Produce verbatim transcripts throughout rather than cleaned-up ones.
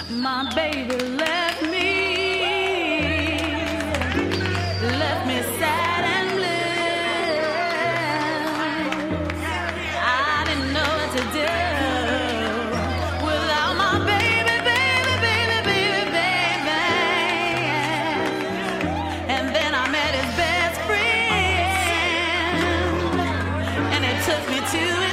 My baby left me, left me sad and blue. I didn't know what to do without my baby, baby, baby, baby, baby. And then I met his best friend, and it took me to his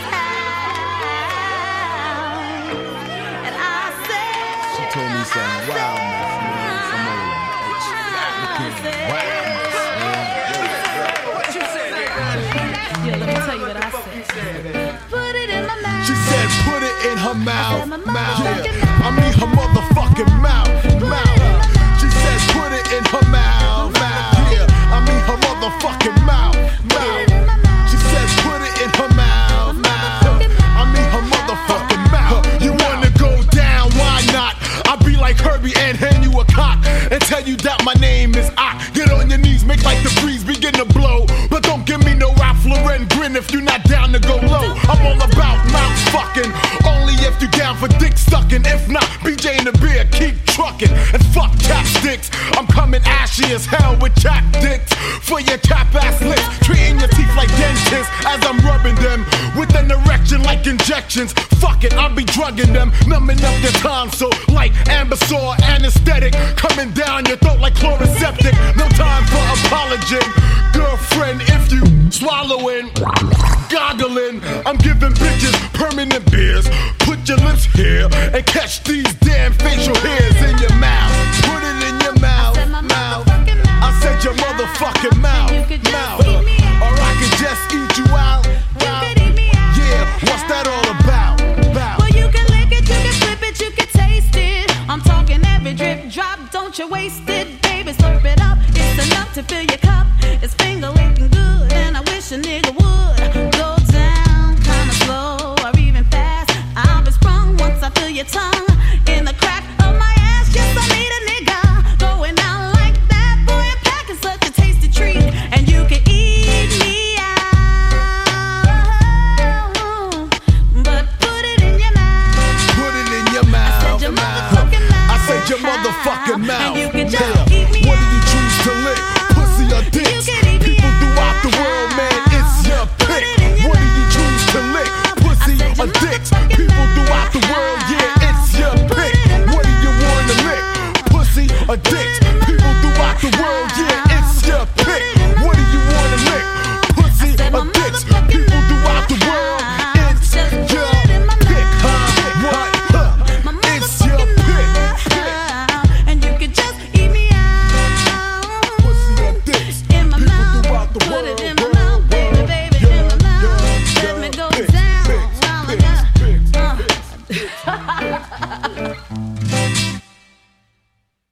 house, and I said, she told me some wildness, man. Some old wildness, What you said, nigga? yeah, let me tell you what I said. Put it in my mouth. She said, put it in her mouth, my mouth. motherfucking Yeah. I mean her motherfucking mouth, mouth. She said, put it in her mouth, mouth. Yeah. I mean her motherfucking mouth, mouth. She said, put it in her mouth, mouth. I mean her motherfucking mouth. You wanna go down? Why not? I'll be like Herbie and hand you a cock and tell you that my name is I. Get on your knees, make like the breeze begin to blow, but don't give me no Ralph Lauren grin if you're not down to go low. I'm all about mouth fucking, only if you down for dick sucking. If not, B J in the beer, keep trucking and fuck chapsticks. I'm coming ashy as hell with chap dicks for your cap ass lips, treating your teeth like dentists as I'm rubbing them with an erection like injections. Fuck it, I'll be drugging them, numbing up your tonsil like Ambisor anesthetic, coming down your throat like chloroseptic. No time for apology, girlfriend. If you swallowing, goggling, I'm giving bitches permanent beers. Put your lips here and catch these damn facial hairs in your mouth. Put it in your mouth, mouth. I said your motherfucking mouth, mouth. Or I could just eat you out. Yeah, what's that all about? about? Well, you can lick it, you can flip it, you can taste it. I'm talking every drip drop, don't you waste it, baby. Slurp it up, it's enough to fill your cup. It's finger licking good, and I wish a nigga would go down kinda slow or even fast. I'll be sprung once I feel your tongue in the crack of my ass. Yes, I need a nigga going out like that. Boy, I'm packing such a tasty treat, and you can eat me out, but put it in your mouth. Put it in your mouth. I said your motherfucking mouth. I said your motherfucking mouth. And you can just Yeah. eat me What do you out. choose to lick? Pussy or You dicks? can eat me People throughout the out. world, man, it's your Put pick. it in your What do you mouth. choose to lick? I Pussy said your or dicks? motherfucking People mouth. throughout the world, yeah, it's your Put pick. it in my What do you wanna lick? Pussy or dicks? it in my People throughout the world, yeah, it's your Put pick. it in my What do you wanna lick? Pussy said or my dicks? motherfucking People throughout the world, mouth. it's Just your put it in my pick, huh? mouth. What? Huh? My It's your motherfucking pick. mouth. And you can just eat me out Pussy or dicks? in my People mouth. throughout the Put world, it in my